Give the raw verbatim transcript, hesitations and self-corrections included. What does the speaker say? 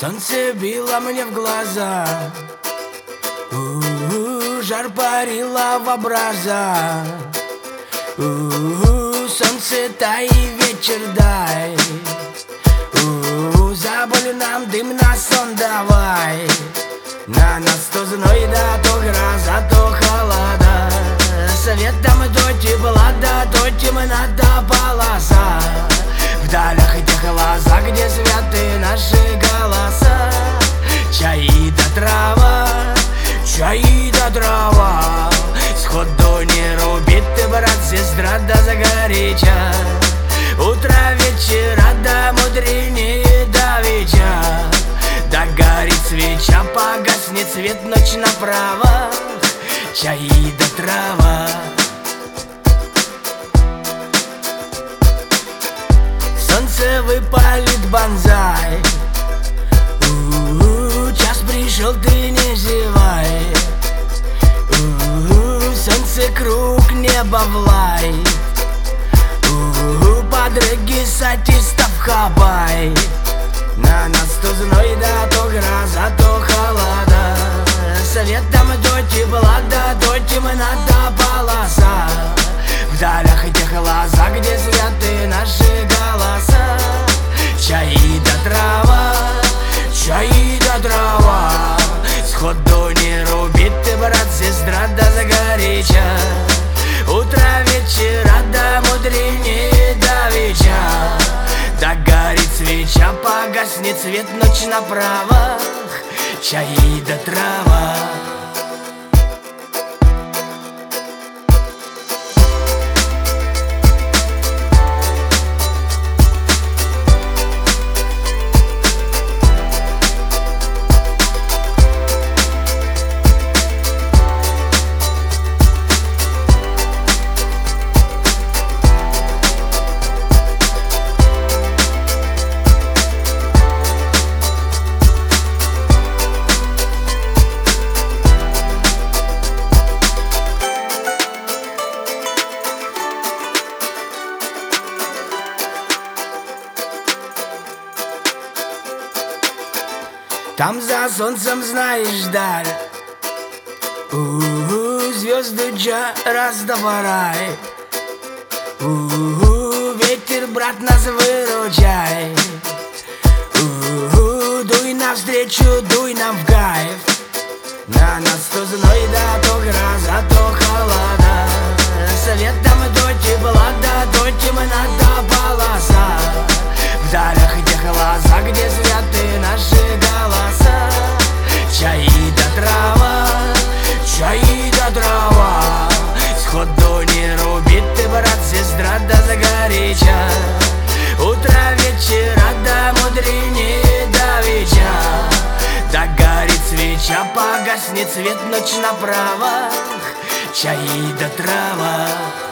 Солнце било мне в глаза, У-у-у, жар парило в образа. У-у-у, солнце тай, вечер дай. У-у-у, забыли нам дым на сон давай. На нас то зной, да то гроза, то холода. Светом то тепла, да то темнота полоса. В далях этих глазах, где святы наши голоса. Чай да трава, чай да трава. Сходу не рубит ты, брат, сестра, да загоряча. Утро вечера, да мудренее давеча. Да горит свеча, погаснет свет, ночь направо. Чай да трава. Солнце выпалит банзай. У-у-у, час пришел, ты не зевай. У-у-у, солнце круг, небо влай. У-у-у, подруги сатистов хабай. На нас то зной, да то гроза, то холода. Светом то тепла, да то темнота полоса. В далях этих глазах, где святы наши голоса. Чай да трава, чай да трава. Сходу не рубит ты, брат, сестра, да загоряча. Утро вечера, да мудренее давеча. Да горит свеча, погаснет свет, ночь направо. Чай да трава. Там за солнцем, знаешь, даль. У-у-у, звезды джа раздавай. У-у-у, ветер, брат, нас выручай. У-у-у, дуй навстречу, дуй нам в кайф. На нас то зной, да то гроза, то холода. Светом то тепла, да то темнота полоса. В далях этих глазах, где святы наши голоса. Чай да трава, чай да трава. Сходу не рубит ты, брат, сестра, да загоряча. Утро вечера, да мудренее давеча. Да горит свеча, погаснет свет, ночь направо. Чай да трава.